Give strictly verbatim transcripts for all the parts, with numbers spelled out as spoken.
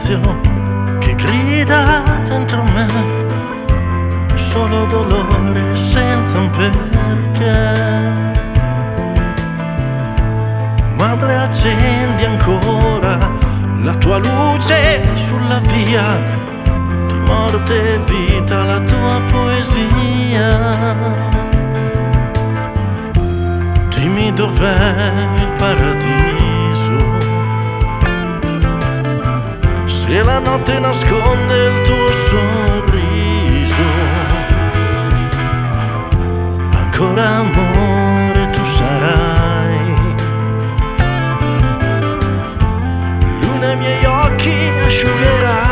silenzio che grida dentro me, solo dolore senza un perché. Madre, accendi ancora la tua luce sulla via, di morte e vita la tua poesia. Dimmi dov'è il paradiso, se la notte nasconde il tuo sorriso. Ancora amore tu sarai, luna ai miei occhi asciugherai.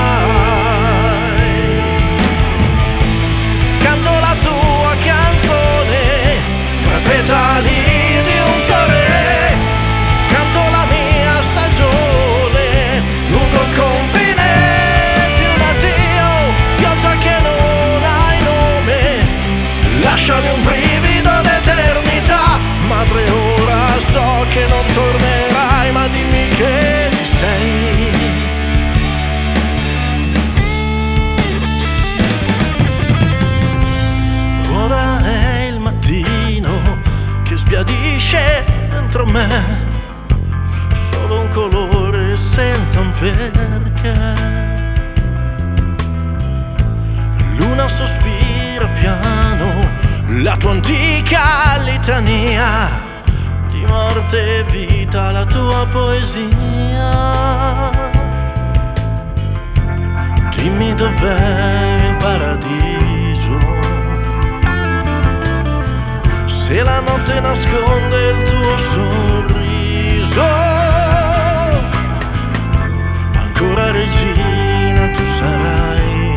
Canto la tua canzone fra petali di un fiore, canto la mia stagione lungo il confine di un addio, pioggia che non hai nome, lasciami un brivido d'eternità. Madre, ora so che non tornerai, ma dimmi che ci sei. Ora è il mattino che sbiadisce dentro me, solo un colore senza un perché. Luna sospira piano la tua antica litania, di morte e vita la tua poesia. Dimmi dov'è il paradiso, se la notte nasconde il tuo sorriso. Ancora regina tu sarai,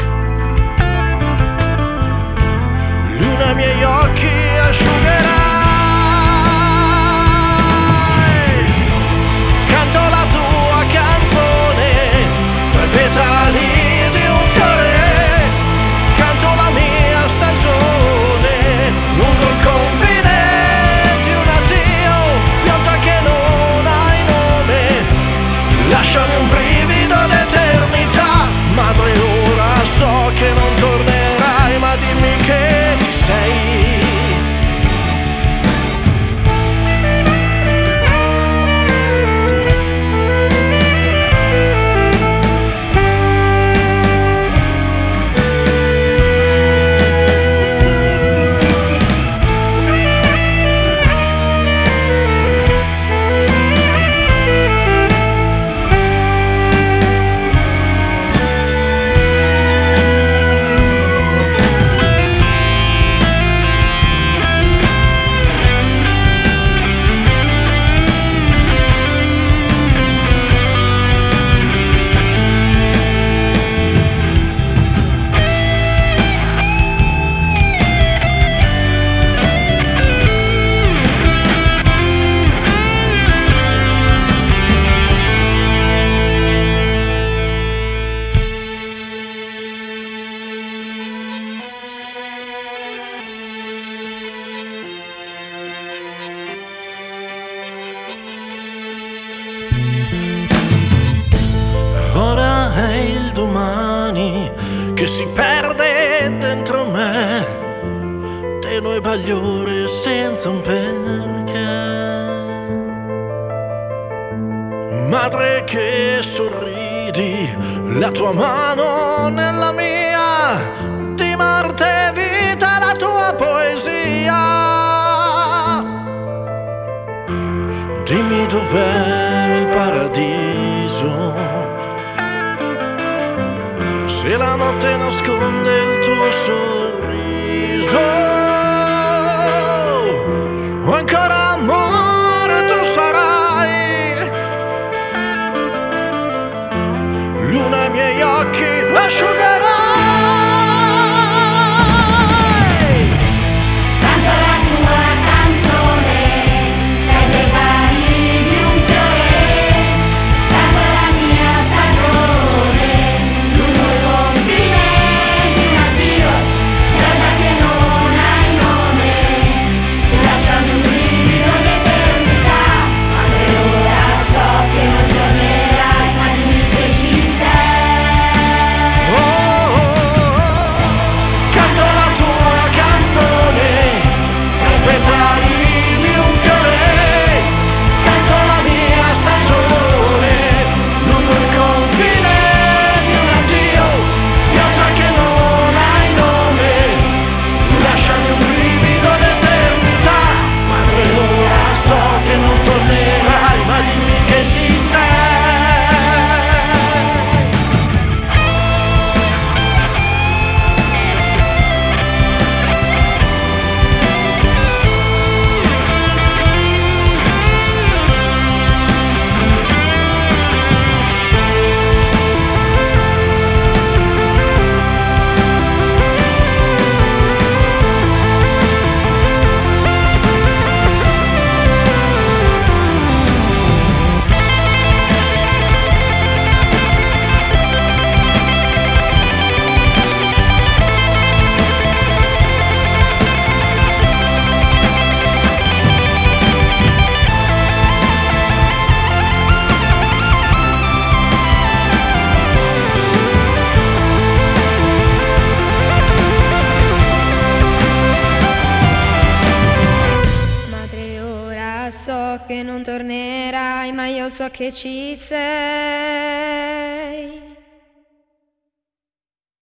luna ai miei occhi asciugherai. Canto la tua canzone fra i petali di un fiore, canto la mia stagione lungo il confine di un addio, pioggia che non hai nome, lasciami un brivido d'eternità. Madre, ora so che non tornerai, ma dimmi che ci sei. Ora è il domani che si perde dentro me, tenue bagliore senza un perché. Madre che sorridi, la tua mano nella mia, di morte e vita la tua poesia. Dimmi dov'è il paradiso, se la notte nasconde il tuo sorriso. O ancora amore tu sarai, luna ai miei occhi asciugherai. Canto la tua canzone tra i petali di un fiore, canto la mia stagione lungo il confine di un addio, pioggia che non che non tornerai, ma io so che ci sei.